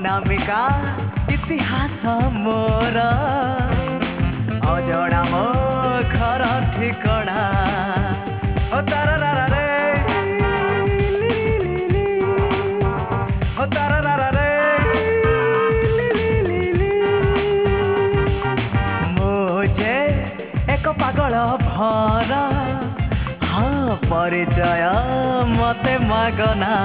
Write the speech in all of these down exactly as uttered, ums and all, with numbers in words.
अनामिका इतिहास मोर अजणा मो घर ठिकणा हो तारा रारा रे हो तारा रारा रे मुझे एक पागल भर हाँ परिचय मते मागना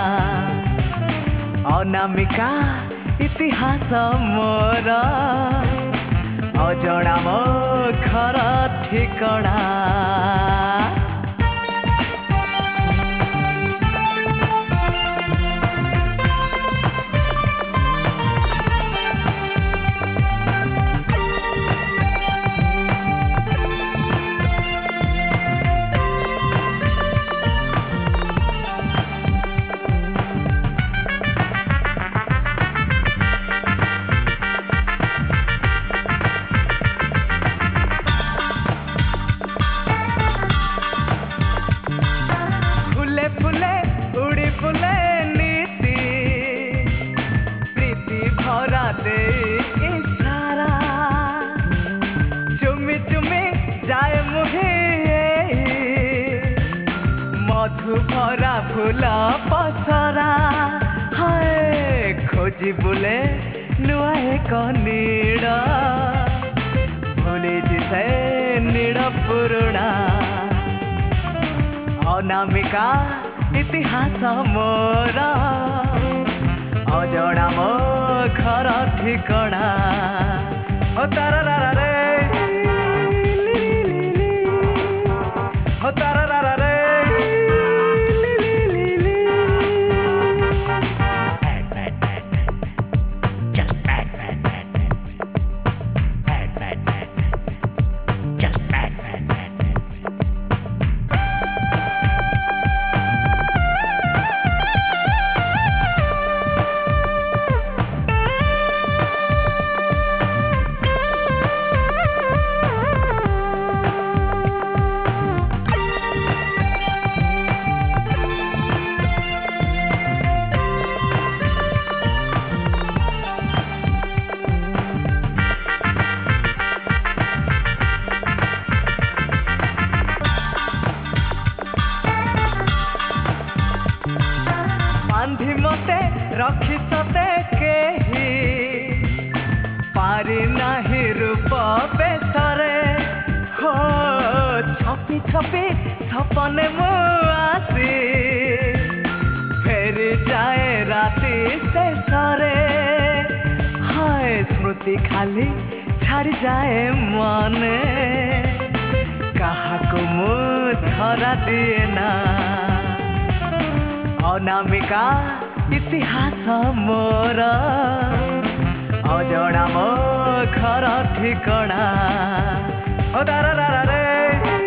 अनामिका इतिहास मोर अजणा मो घर ठिकणा फुले उड़ी फुले नीति प्रीति भरा दे इशारा चुमी चुमी जाए मुहे मधु भरा फूला पसरा हाय खोजी बुले नुआ एक नीड़ भूली से नीड़ पुरुणा अनामिका इतिहास मोर अजणा मो घर ठिकणा हो तारा रारा रे हो तारा रारा रे बांधी मते रखी सते केही पारी नाही रूप बेसरे हो छपी छपी सपने मु आसी फेरी जाए राति शेषरे हाय स्मृति खाली छाड़ी जाए मने काहाको मु धरा दिए ना अनामिका इतिहास मोर अजणा मो घर ठिकणा हो तारा रारा रे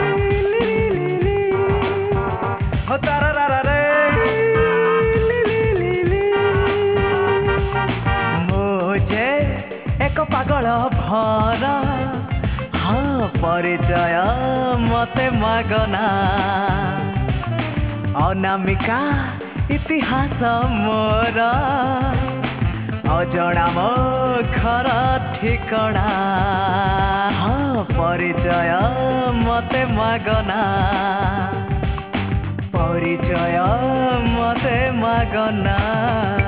हो तारा रारा रे मुझे एक पागल भर हाँ परिचय मते मागना अनामिका इतिहास मोर अजणा मो घर ठिकणा हाँ परिचय मते मागना परिचय मते मागना।